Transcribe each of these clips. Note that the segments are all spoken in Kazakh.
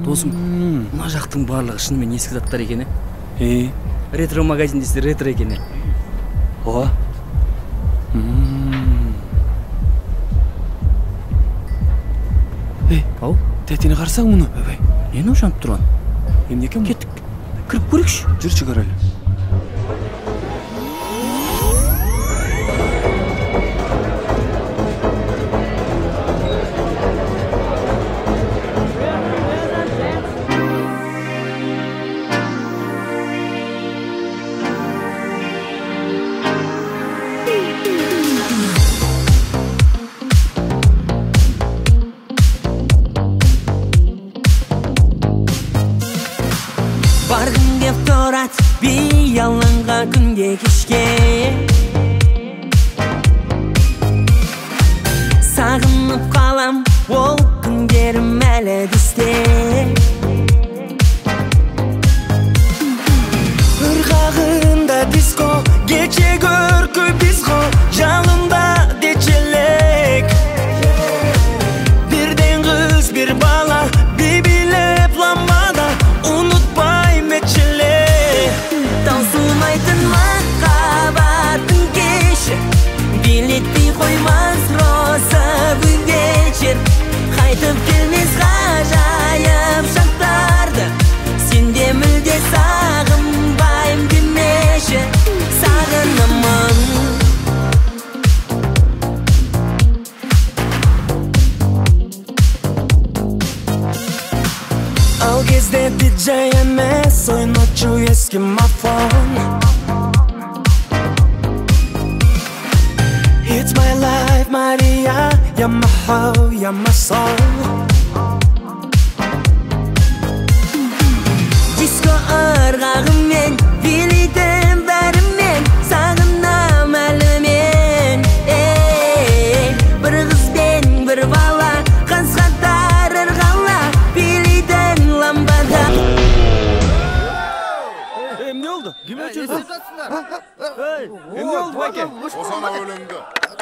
Досым, мына жақтың барлығы шынымен ескі заттар екен, Ретро магазин дейсі ретро екен. О. Ау, тәтені қарсаң мұны? Нені ошанып тұрған? Емнекен мұ? Кеттік, кіріп көрекші. Жүрші көрелі. Барғым деп тұрат бияланға күнде кешке, сағынып қалам ол күндерім әлі десте. Ырғағында диско, кече көркі бизго, жанында дечелек. Бірден қыз бір бала, бибилеп ламада, ұнытпай мечеле. Таусылмайтын махаббаттың кеші, билетпей қоймас розовый вечер. Қайтып келмес ғажайып шақтарды, сенде мүлде сағынбайым демеші, сағынамын. Ал кезде диджей емес, ойнатшы ескі мафон. It's my life, Maria, you're my hoe, you're my soul. Диско ырғағымен, билейтін бәрімен, сағынам әлі мен. Бір қыз бен бір бала, қасқаттар ырғала, билейтін ламбада. Ne oldu? Kime açıyorsun? Ne oldu peki? Osana öğlendi.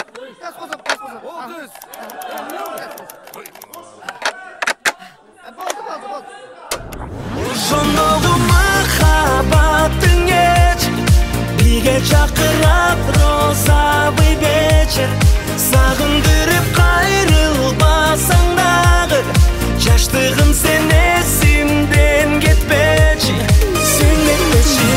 Жонолу махаббаттың ечі, биге чақырап розовый вечер. Сағындырып қайрылбасаң дағы, жаштығым сен есімден кетпечі, сен кетпечі.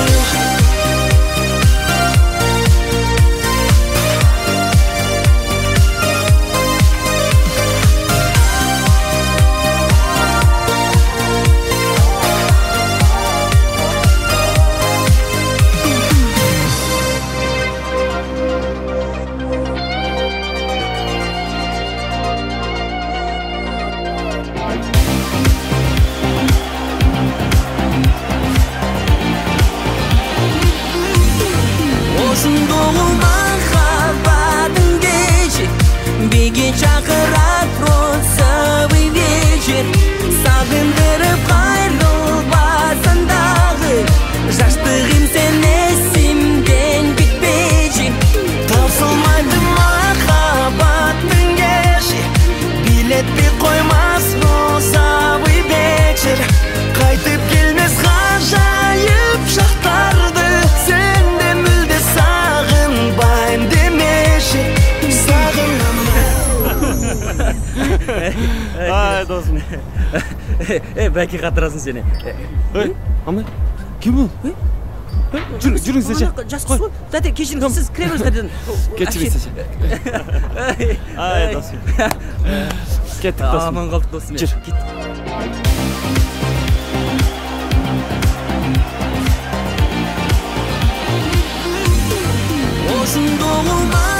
Ошындолу махаббаттың кеші, биге чақырат розовый вечер. Сағындырып қайрылбасаң дағы, жаштығым сен есімден кетпечі. Таусылмайды махаббаттың кеші, билетпей қоймас розовый вечер. Қайтып келмес ғажайып шақтарды, сенде мүлде сағынбайым демеші, сағынамын. Ай, досым. Бәке қатырасын сені. Амай, кім бұл? Жүріңіз сәше. Жас қыз ғой. Тәте, кешіріңіз, сіз кіреміз қайтадан. Кешіріңіз сәше. Ай, досым. Кеттік досым. Аман қалдық досым. Жүр. Ошындолу